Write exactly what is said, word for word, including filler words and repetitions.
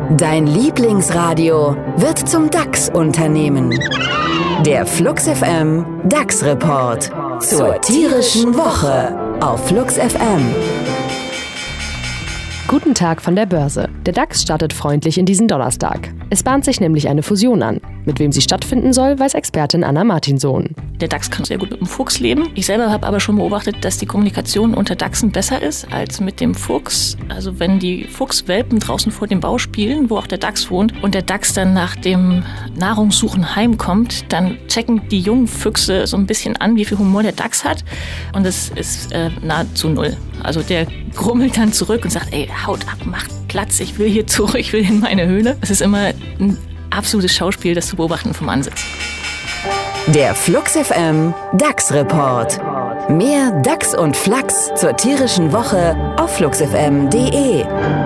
Dein Lieblingsradio wird zum DAX-Unternehmen. Der Flux F M DAX-Report zur tierischen Woche auf Flux F M. Guten Tag von der Börse. Der DAX startet freundlich in diesen Donnerstag. Es bahnt sich nämlich eine Fusion an. Mit wem sie stattfinden soll, weiß Expertin Anna Martinsohn. Der DAX kann sehr gut mit dem Fuchs leben. Ich selber habe aber schon beobachtet, dass die Kommunikation unter DAXen besser ist als mit dem Fuchs. Also wenn die Fuchswelpen draußen vor dem Bau spielen, wo auch der DAX wohnt, und der DAX dann nach dem Nahrungssuchen heimkommt, dann checken die jungen Füchse so ein bisschen an, wie viel Humor der DAX hat. Und das ist äh, nahezu null. Also der grummelt dann zurück und sagt, ey, haut ab, macht Platz, ich will hier zurück, ich will in meine Höhle. Es ist immer ein absolutes Schauspiel, das zu beobachten vom Ansitz. Der Flux F M DAX-Report. Mehr DAX und Flachs zur tierischen Woche auf flux f m punkt d e.